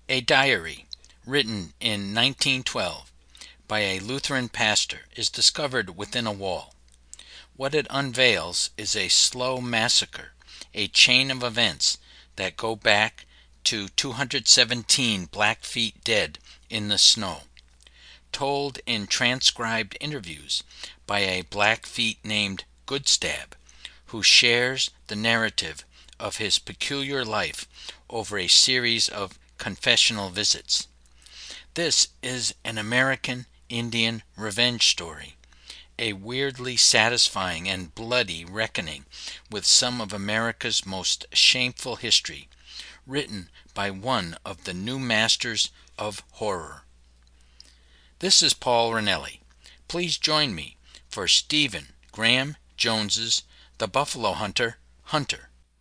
A diary written in 1912 by a Lutheran pastor is discovered within a wall. What it unveils is a slow massacre, a chain of events that go back to 217 Blackfeet dead in the snow, told in transcribed interviews by a Blackfeet named Goodstab, who shares the narrative of his peculiar life over a series of confessional visits. This is an American Indian revenge story, a weirdly satisfying and bloody reckoning with some of America's most shameful history, written by one of the new masters of horror. This is Paul Ranelli. Please join me for Stephen Graham Jones's The Buffalo Hunter, Hunter,